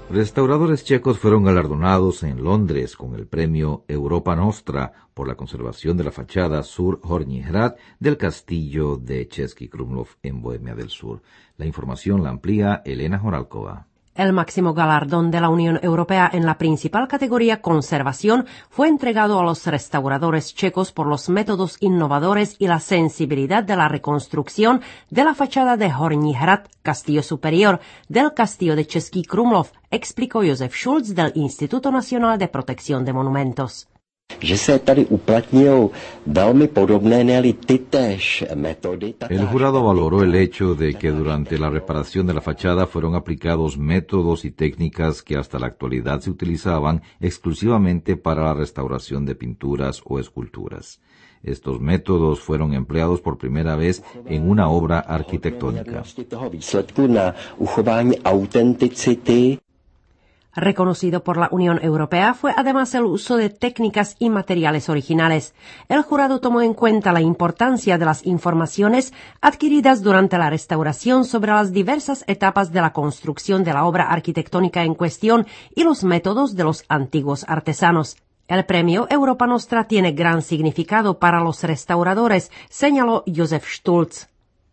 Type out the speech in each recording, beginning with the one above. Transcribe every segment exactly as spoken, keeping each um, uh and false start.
Restauradores checos fueron galardonados en Londres con el premio Europa Nostra por la conservación de la fachada sur Horní Hrad del castillo de Český Krumlov en Bohemia del Sur. La información la amplía Elena Horálková. El máximo galardón de la Unión Europea en la principal categoría conservación fue entregado a los restauradores checos por los métodos innovadores y la sensibilidad de la reconstrucción de la fachada de Horní Hrad, castillo superior, del castillo de Český Krumlov, explicó Josef Schulz del Instituto Nacional de Protección de Monumentos. Že se tady uplatňují velmi podobné, ne-li tytéž metody. El jurado valoró el hecho de que durante la reparación de la fachada fueron aplicados métodos y técnicas que hasta la actualidad se utilizaban exclusivamente para la restauración de pinturas o esculturas. Estos métodos fueron empleados por primera vez en una obra arquitectónica. Reconocido por la Unión Europea fue además el uso de técnicas y materiales originales. El jurado tomó en cuenta la importancia de las informaciones adquiridas durante la restauración sobre las diversas etapas de la construcción de la obra arquitectónica en cuestión y los métodos de los antiguos artesanos. El premio Europa Nostra tiene gran significado para los restauradores, señaló Josef Stulz.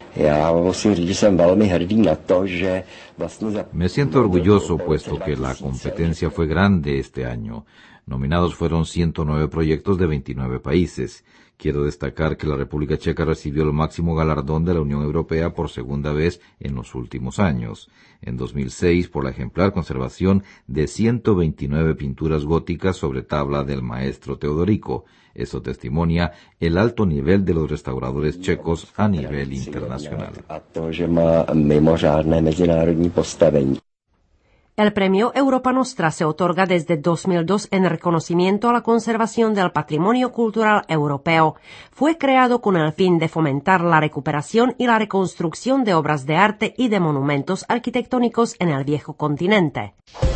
Me siento orgulloso puesto que la competencia fue grande este año. Nominados fueron ciento nueve proyectos de veintinueve países. Quiero destacar que la República Checa recibió el máximo galardón de la Unión Europea por segunda vez en los últimos años. En dos mil seis, por la ejemplar conservación de ciento veintinueve pinturas góticas sobre tabla del maestro Teodorico. Eso testimonia el alto nivel de los restauradores checos a nivel internacional. El premio Europa Nostra se otorga desde dos mil dos en reconocimiento a la conservación del patrimonio cultural europeo. Fue creado con el fin de fomentar la recuperación y la reconstrucción de obras de arte y de monumentos arquitectónicos en el viejo continente.